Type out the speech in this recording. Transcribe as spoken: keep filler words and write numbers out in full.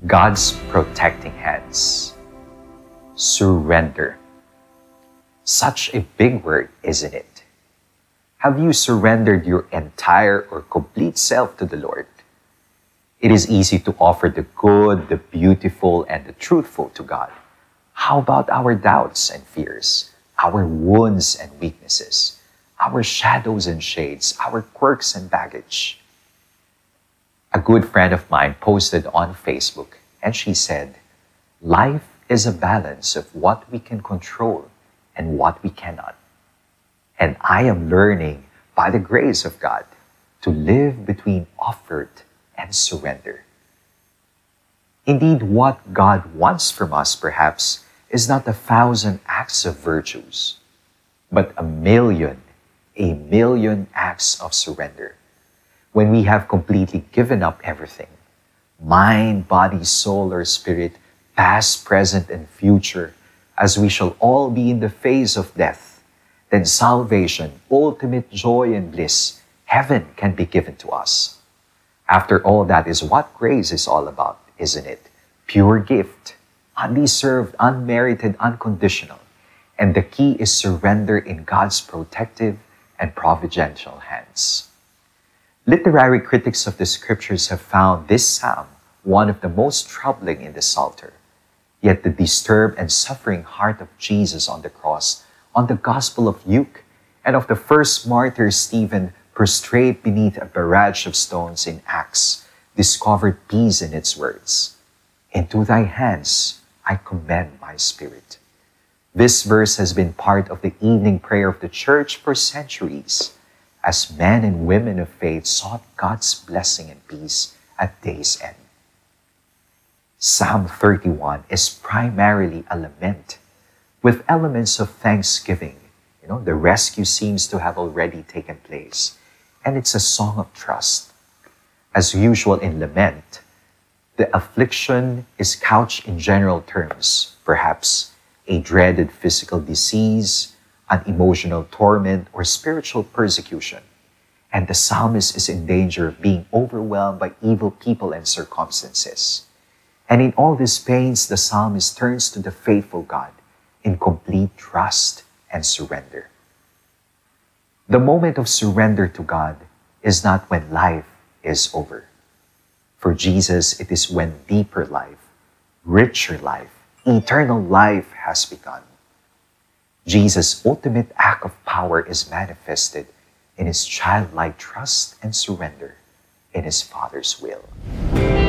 God's protecting hands. Surrender. Such a big word, isn't it? Have you surrendered your entire or complete self to the Lord? It is easy to offer the good, the beautiful, and the truthful to God. How about our doubts and fears, our wounds and weaknesses, our shadows and shades, our quirks and baggage? A good friend of mine posted on Facebook, and she said, "Life is a balance of what we can control and what we cannot. And I am learning, by the grace of God, to live between offered and surrender." Indeed, what God wants from us, perhaps, is not a thousand acts of virtues, but a million, a million acts of surrender. When we have completely given up everything, mind, body, soul, or spirit, past, present, and future, as we shall all be in the face of death, then salvation, ultimate joy and bliss, heaven can be given to us. After all, that is what grace is all about, isn't it? Pure gift, undeserved, unmerited, unconditional. And the key is surrender in God's protective and providential hands. Literary critics of the scriptures have found this psalm one of the most troubling in the Psalter. Yet the disturbed and suffering heart of Jesus on the cross, on the Gospel of Luke, and of the first martyr Stephen prostrate beneath a barrage of stones in Acts, discovered peace in its words. "Into thy hands I commend my spirit." This verse has been part of the evening prayer of the church for centuries, as men and women of faith sought God's blessing and peace at day's end. Psalm thirty-one is primarily a lament with elements of thanksgiving. You know, the rescue seems to have already taken place, and it's a song of trust. As usual in lament, the affliction is couched in general terms, perhaps a dreaded physical disease, an emotional torment, or spiritual persecution. And the psalmist is in danger of being overwhelmed by evil people and circumstances. And in all these pains, the psalmist turns to the faithful God in complete trust and surrender. The moment of surrender to God is not when life is over. For Jesus, it is when deeper life, richer life, eternal life has begun. Jesus' ultimate act of power is manifested in his childlike trust and surrender in his Father's will.